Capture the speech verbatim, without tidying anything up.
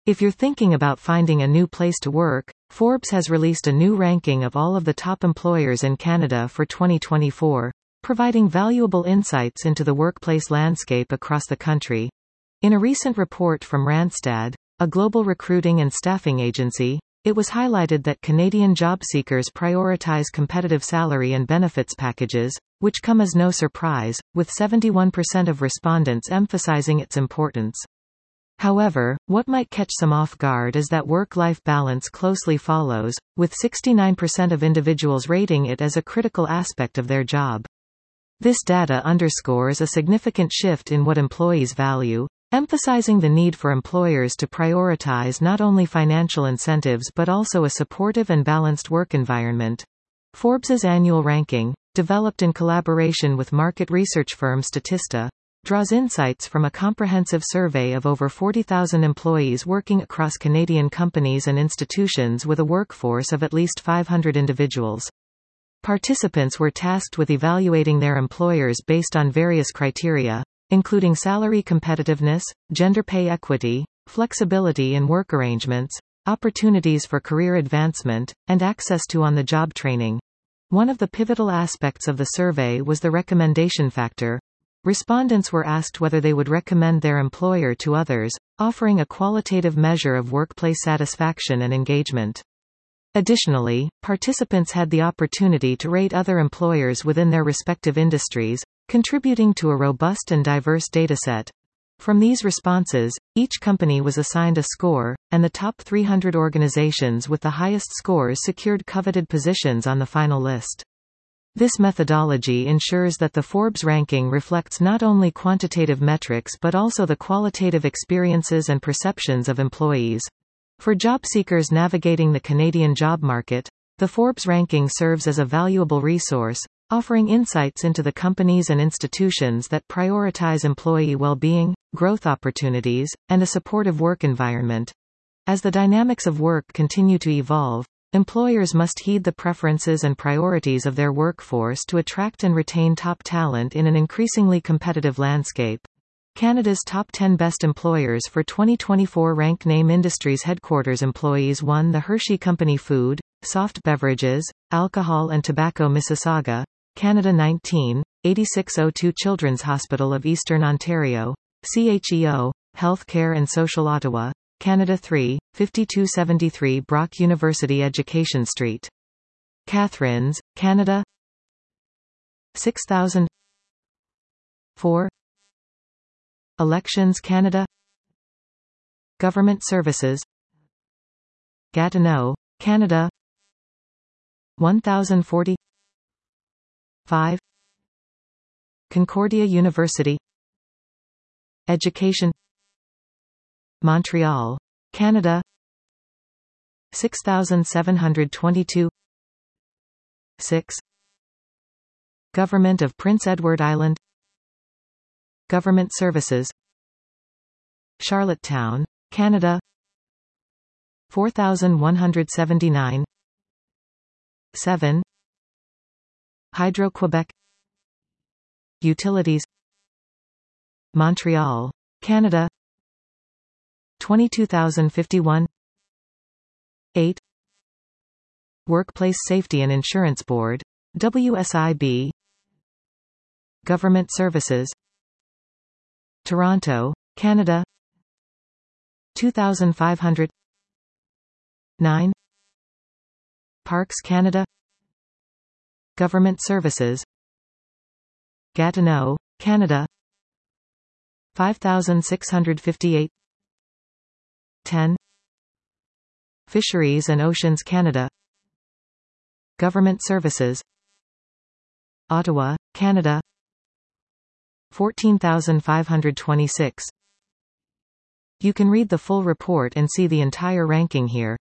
If you're thinking about finding a new place to work, Forbes has released a new ranking of all of the top employers in Canada for twenty twenty-four, providing valuable insights into the workplace landscape across the country. In a recent report from Randstad, a global recruiting and staffing agency, it was highlighted that Canadian job seekers prioritize competitive salary and benefits packages, which come as no surprise, with seventy-one percent of respondents emphasizing its importance. However, what might catch some off guard is that work-life balance closely follows, with sixty-nine percent of individuals rating it as a critical aspect of their job. This data underscores a significant shift in what employees value, emphasizing the need for employers to prioritize not only financial incentives but also a supportive and balanced work environment. Forbes's annual ranking, developed in collaboration with market research firm Statista, draws insights from a comprehensive survey of over forty thousand employees working across Canadian companies and institutions with a workforce of at least five hundred individuals. Participants were tasked with evaluating their employers based on various criteria, including salary competitiveness, gender pay equity, flexibility in work arrangements, opportunities for career advancement, and access to on-the-job training. One of the pivotal aspects of the survey was the recommendation factor. Respondents were asked whether they would recommend their employer to others, offering a qualitative measure of workplace satisfaction and engagement. Additionally, participants had the opportunity to rate other employers within their respective industries, contributing to a robust and diverse dataset. From these responses, each company was assigned a score, and the top three hundred organizations with the highest scores secured coveted positions on the final list. This methodology ensures that the Forbes ranking reflects not only quantitative metrics but also the qualitative experiences and perceptions of employees. For job seekers navigating the Canadian job market, the Forbes ranking serves as a valuable resource, offering insights into the companies and institutions that prioritize employee well-being, growth opportunities, and a supportive work environment. As the dynamics of work continue to evolve, employers must heed the preferences and priorities of their workforce to attract and retain top talent in an increasingly competitive landscape. Canada's top ten best employers for twenty twenty-four rank Name Industries headquarters employees one The Hershey Company Food, Soft Beverages, Alcohol and Tobacco Mississauga, Canada nineteen, eighty-six oh two Children's Hospital of Eastern Ontario, C H E O, Healthcare and Social Ottawa, Canada three, fifty-two seventy-three Brock University Education Street. Catharines, Canada six thousand four. Elections Canada. Government Services Gatineau, Canada one thousand forty. five. Concordia University. Education Montreal, Canada six thousand seven hundred twenty-two. six. Government of Prince Edward Island. Government Services Charlottetown, Canada four thousand one hundred seventy-nine. seven. Hydro-Quebec. Utilities Montreal, Canada twenty-two thousand fifty-one. eight. Workplace Safety and Insurance Board, W S I B. Government Services Toronto, Canada two thousand five hundred. nine. Parks Canada. Government Services Gatineau, Canada five thousand six hundred fifty-eight. ten. Fisheries and Oceans Canada. Government Services Ottawa, Canada fourteen thousand five hundred twenty-six. You can read the full report and see the entire ranking here.